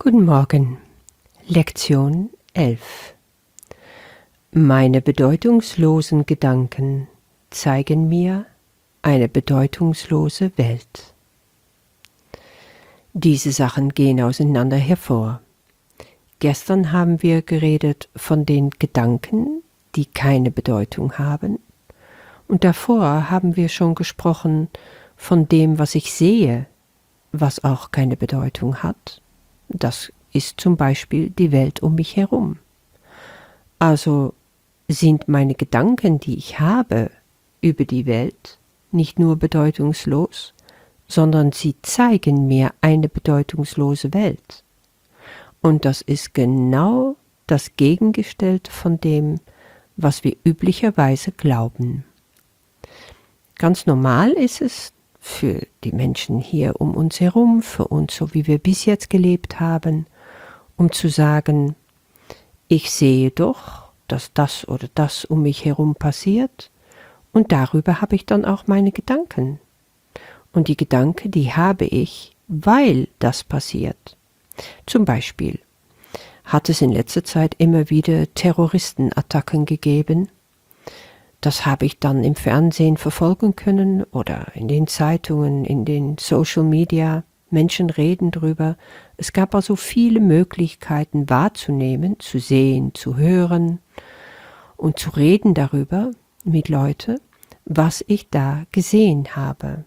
Guten Morgen. Lektion 11. Meine bedeutungslosen Gedanken zeigen mir eine bedeutungslose Welt. Diese Sachen gehen auseinander hervor. Gestern haben wir geredet von den Gedanken, die keine Bedeutung haben, und davor haben wir schon gesprochen von dem, was ich sehe, was auch keine Bedeutung hat. Das ist zum Beispiel die Welt um mich herum. Also sind meine Gedanken, die ich habe über die Welt, nicht nur bedeutungslos, sondern sie zeigen mir eine bedeutungslose Welt. Und das ist genau das Gegengestellte von dem, was wir üblicherweise glauben. Ganz normal ist es für die Menschen hier um uns herum, für uns, so wie wir bis jetzt gelebt haben, um zu sagen, ich sehe doch, dass das oder das um mich herum passiert und darüber habe ich dann auch meine Gedanken. Und die Gedanken, die habe ich, weil das passiert. Zum Beispiel hat es in letzter Zeit immer wieder Terroristenattacken gegeben. Das habe ich dann im Fernsehen verfolgen können oder in den Zeitungen, in den Social Media. Menschen reden drüber. Es gab also viele Möglichkeiten wahrzunehmen, zu sehen, zu hören und zu reden darüber mit Leuten, was ich da gesehen habe.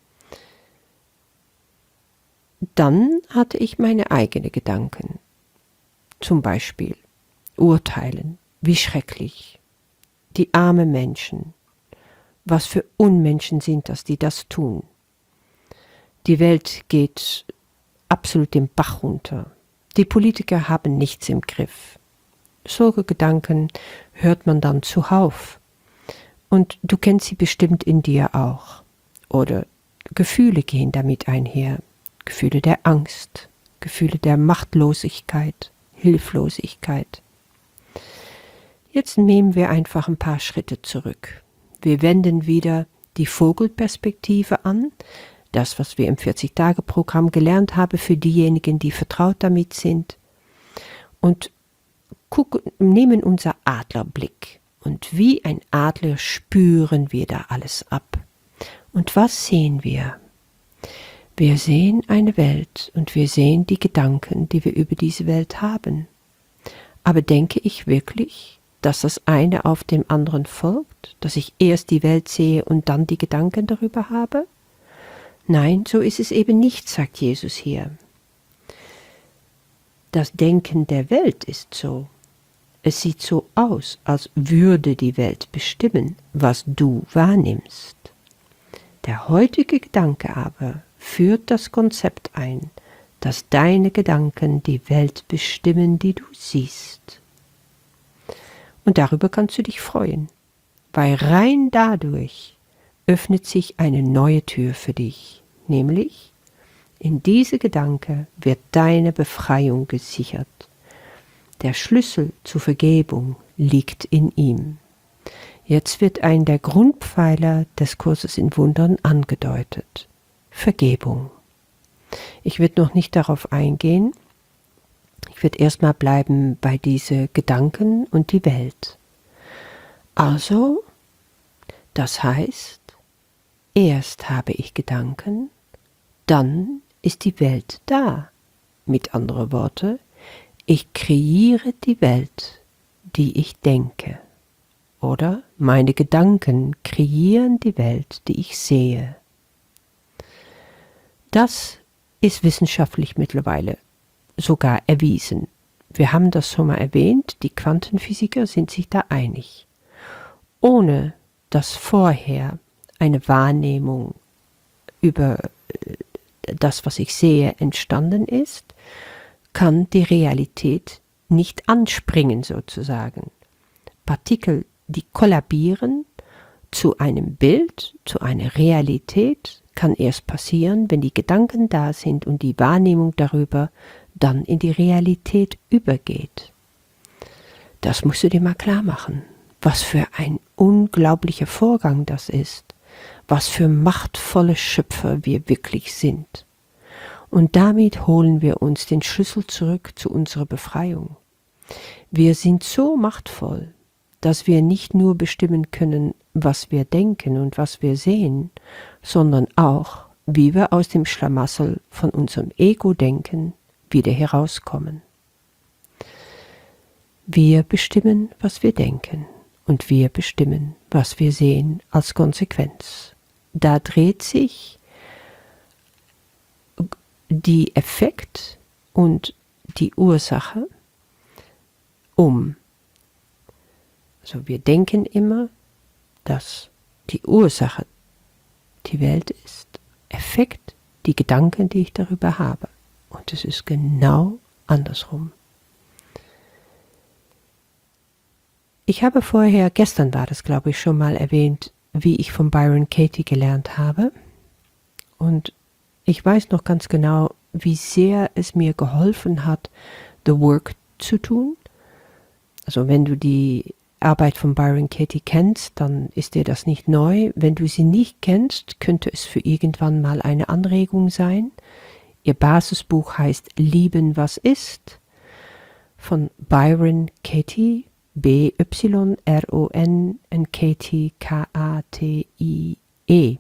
Dann hatte ich meine eigenen Gedanken. Zum Beispiel urteilen, wie schrecklich. Die armen Menschen, was für Unmenschen sind das, die das tun. Die Welt geht absolut den Bach runter. Die Politiker haben nichts im Griff. Solche Gedanken hört man dann zuhauf. Und du kennst sie bestimmt in dir auch. Oder Gefühle gehen damit einher. Gefühle der Angst, Gefühle der Machtlosigkeit, Hilflosigkeit. Jetzt nehmen wir einfach ein paar Schritte zurück. Wir wenden wieder die Vogelperspektive an, das, was wir im 40-Tage-Programm gelernt haben für diejenigen, die vertraut damit sind, und nehmen unser Adlerblick. Und wie ein Adler spüren wir da alles ab. Und was sehen wir? Wir sehen eine Welt und wir sehen die Gedanken, die wir über diese Welt haben. Aber denke ich wirklich, dass das eine auf dem anderen folgt, dass ich erst die Welt sehe und dann die Gedanken darüber habe? Nein, so ist es eben nicht, sagt Jesus hier. Das Denken der Welt ist so. Es sieht so aus, als würde die Welt bestimmen, was du wahrnimmst. Der heutige Gedanke aber führt das Konzept ein, dass deine Gedanken die Welt bestimmen, die du siehst. Und darüber kannst du dich freuen, weil rein dadurch öffnet sich eine neue Tür für dich, nämlich in diese Gedanke wird deine Befreiung gesichert. Der Schlüssel zur Vergebung liegt in ihm. Jetzt wird ein der Grundpfeiler des Kurses in Wundern angedeutet. Vergebung. Ich werde noch nicht darauf eingehen. Ich werde erstmal bleiben bei diesen Gedanken und die Welt. Also, das heißt, erst habe ich Gedanken, dann ist die Welt da. Mit anderen Worten, ich kreiere die Welt, die ich denke. Oder meine Gedanken kreieren die Welt, die ich sehe. Das ist wissenschaftlich mittlerweile sogar erwiesen. Wir haben das schon mal erwähnt, die Quantenphysiker sind sich da einig. Ohne dass vorher eine Wahrnehmung über das, was ich sehe, entstanden ist, kann die Realität nicht anspringen sozusagen. Partikel, die kollabieren zu einem Bild, zu einer Realität, kann erst passieren, wenn die Gedanken da sind und die Wahrnehmung darüber dann in die Realität übergeht. Das musst du dir mal klar machen, was für ein unglaublicher Vorgang das ist, was für machtvolle Schöpfer wir wirklich sind. Und damit holen wir uns den Schlüssel zurück zu unserer Befreiung. Wir sind so machtvoll, dass wir nicht nur bestimmen können, was wir denken und was wir sehen, sondern auch, wie wir aus dem Schlamassel von unserem Ego-Denken wieder herauskommen. Wir bestimmen, was wir denken, und wir bestimmen, was wir sehen als Konsequenz. Da dreht sich die Effekt und die Ursache um. Also wir denken immer, dass die Ursache die Welt ist, Effekt die Gedanken, die ich darüber habe. Und es ist genau andersrum. Ich habe vorher, gestern war das, glaube ich, schon mal erwähnt, wie ich von Byron Katie gelernt habe. Und ich weiß noch ganz genau, wie sehr es mir geholfen hat, The Work zu tun. Also wenn du die Arbeit von Byron Katie kennst, dann ist dir das nicht neu. Wenn du sie nicht kennst, könnte es für irgendwann mal eine Anregung sein. Ihr Basisbuch heißt Lieben, was ist, von Byron Katie, B-Y-R-O-N und Katie, K-A-T-I-E.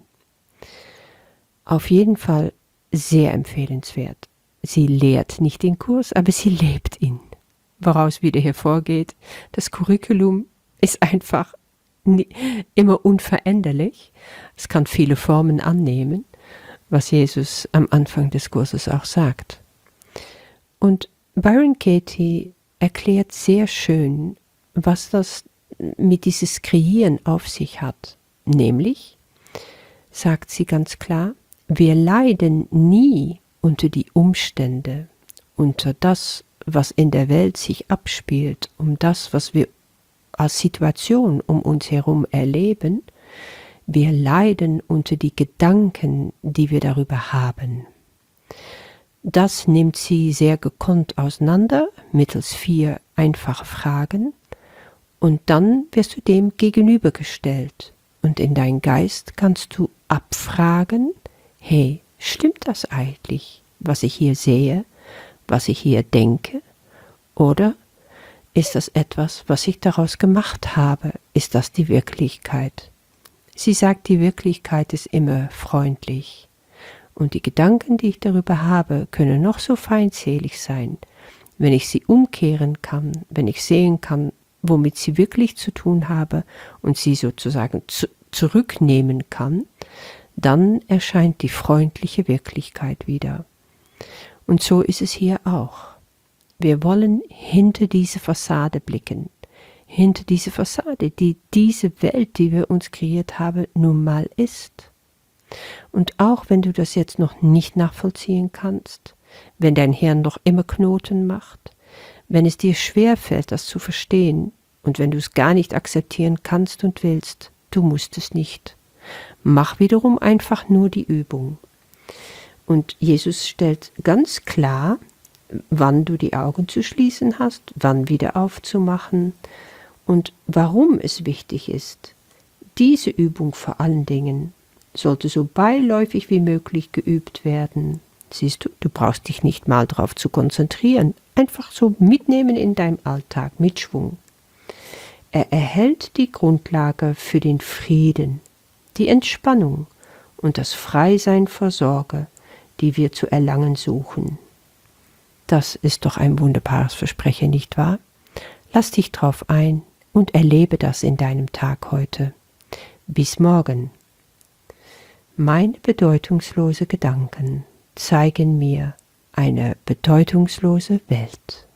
Auf jeden Fall sehr empfehlenswert. Sie lehrt nicht den Kurs, aber sie lebt ihn. Woraus wieder hervorgeht, das Curriculum ist einfach immer unveränderlich. Es kann viele Formen annehmen, was Jesus am Anfang des Kurses auch sagt. Und Byron Katie erklärt sehr schön, was das mit dieses Kreieren auf sich hat. Nämlich, sagt sie ganz klar, wir leiden nie unter die Umstände, unter das, was in der Welt sich abspielt, um das, was wir als Situation um uns herum erleben. Wir leiden unter die Gedanken, die wir darüber haben. Das nimmt sie sehr gekonnt auseinander, mittels 4 einfache Fragen, und dann wirst du dem gegenübergestellt. Und in deinen Geist kannst du abfragen, hey, stimmt das eigentlich, was ich hier sehe, was ich hier denke? Oder ist das etwas, was ich daraus gemacht habe? Ist das die Wirklichkeit? Sie sagt, die Wirklichkeit ist immer freundlich. Und die Gedanken, die ich darüber habe, können noch so feindselig sein. Wenn ich sie umkehren kann, wenn ich sehen kann, womit sie wirklich zu tun habe und sie sozusagen zurücknehmen kann, dann erscheint die freundliche Wirklichkeit wieder. Und so ist es hier auch. Wir wollen hinter diese Fassade blicken, hinter diese Fassade, die diese Welt, die wir uns kreiert haben, nun mal ist. Und auch wenn du das jetzt noch nicht nachvollziehen kannst, wenn dein Hirn noch immer Knoten macht, wenn es dir schwerfällt, das zu verstehen, und wenn du es gar nicht akzeptieren kannst und willst, du musst es nicht. Mach wiederum einfach nur die Übung. Und Jesus stellt ganz klar, wann du die Augen zu schließen hast, wann wieder aufzumachen und warum es wichtig ist. Diese Übung vor allen Dingen sollte so beiläufig wie möglich geübt werden. Siehst du, du brauchst dich nicht mal darauf zu konzentrieren. Einfach so mitnehmen in deinem Alltag mit Schwung. Er erhält die Grundlage für den Frieden, die Entspannung und das Freisein vor Sorge, die wir zu erlangen suchen. Das ist doch ein wunderbares Versprechen, nicht wahr? Lass dich drauf ein und erlebe das in deinem Tag heute. Bis morgen. Meine bedeutungslose Gedanken zeigen mir eine bedeutungslose Welt.